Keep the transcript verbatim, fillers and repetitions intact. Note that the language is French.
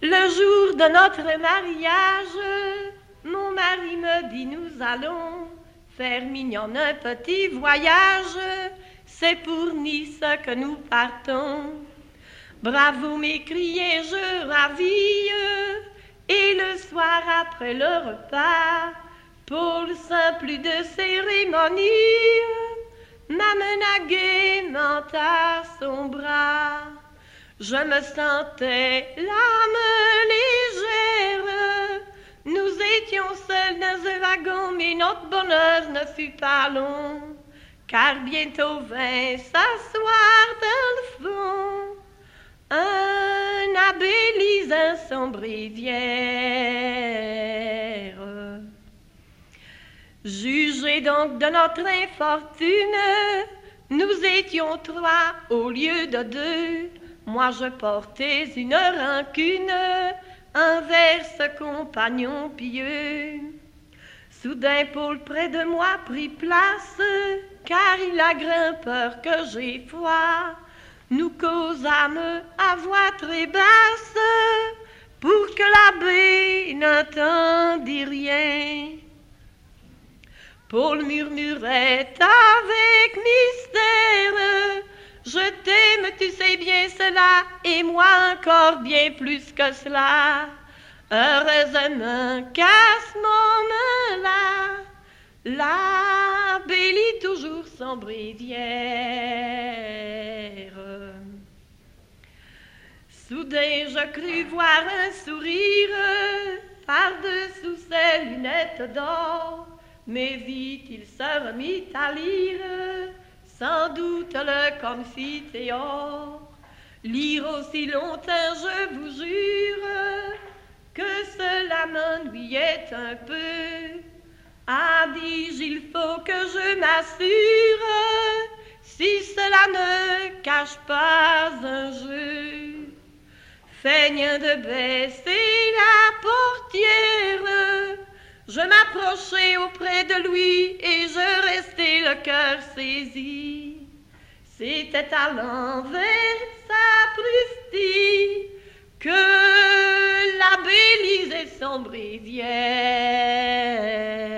Le jour de notre mariage, mon mari me dit nous allons faire mignon un petit voyage, c'est pour Nice que nous partons. Bravo m'écriai-je ravi, et le soir après le repas, pour le simple de cérémonie, m'amena gaiement à son bras. Je me sentais l'âme légère, nous étions seuls dans un wagon, mais notre bonheur ne fut pas long, car bientôt vint s'asseoir dans le fond un abbé lisant son bréviaire. Jugez donc de notre infortune, nous étions trois au lieu de deux. Moi je portais une rancune envers ce compagnon pieux. Soudain Paul près de moi prit place, car il a grand peur que j'ai froid. Nous causâmes à voix très basse, pour que l'abbé n'entendît rien. Paul murmurait avec mystère, je t'aime, tu sais bien cela, et moi encore bien plus que cela. Heureusement qu'à ce moment-là, l'abbé lit toujours son bréviaire. Soudain je crus voir un sourire par-dessous ses lunettes d'or, mais vite il se remit à lire, sans doute le Confiteor. Lire aussi longtemps, je vous jure, que cela m'ennuyait un peu. Ah, dis-je, il faut que je m'assure si cela ne cache pas un jeu. Feignant de baisser la portière, je m'approchai auprès de lui et je restai le cœur saisi. C'était à l'envers sapristi que l'abbé lisait son bréviaire.